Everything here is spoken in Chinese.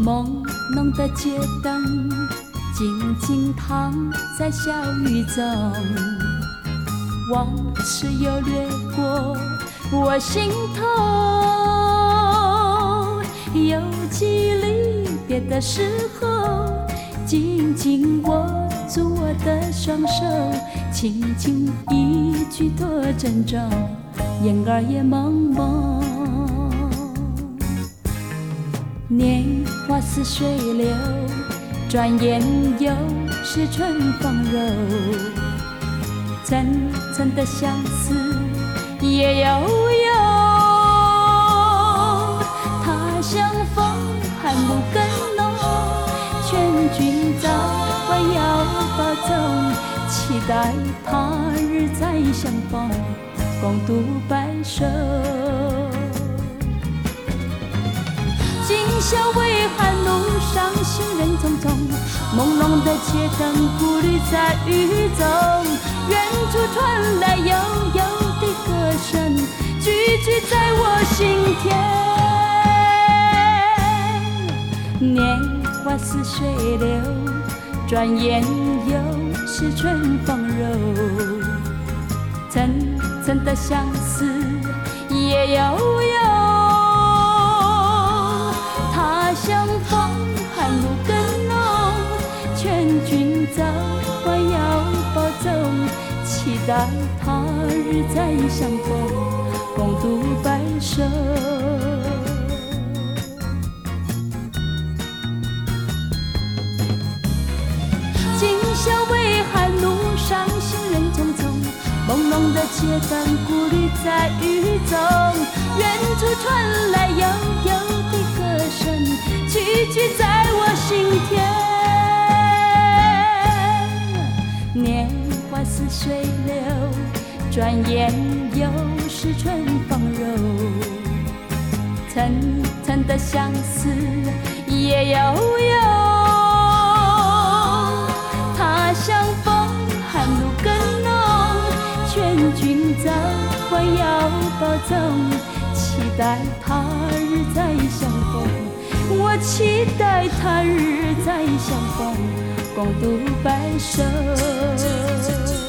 朦胧的街灯静静躺在小雨中，往事又掠过我心头。有几离别的时候，紧紧握住我的双手，轻轻一句多珍重，眼儿也朦胧。年华似水流，转眼又是春风柔。层层的相思也悠悠，他乡风寒露更浓，劝君早晚要保重，期待他日再相逢，共度白首。今宵微寒，路上行人匆匆，朦胧的街灯顾虑在雨中，远处传来悠悠的歌声，句句在我心田。年华似水流，转眼又是春风柔，层层的相思也悠悠，他乡风寒露更浓，劝君早晚要保重，期待他日再相逢，共度白首。今宵微寒，路上行人匆匆，朦胧的街灯顾虑在雨中，远处传来悠悠的歌声，句句在我心田。年华似水流，转眼又是春风柔，层层的相思也悠悠，他乡风寒露更浓，劝君早晚要保重，期待他日再相逢，我期待他日再相逢，共度白首。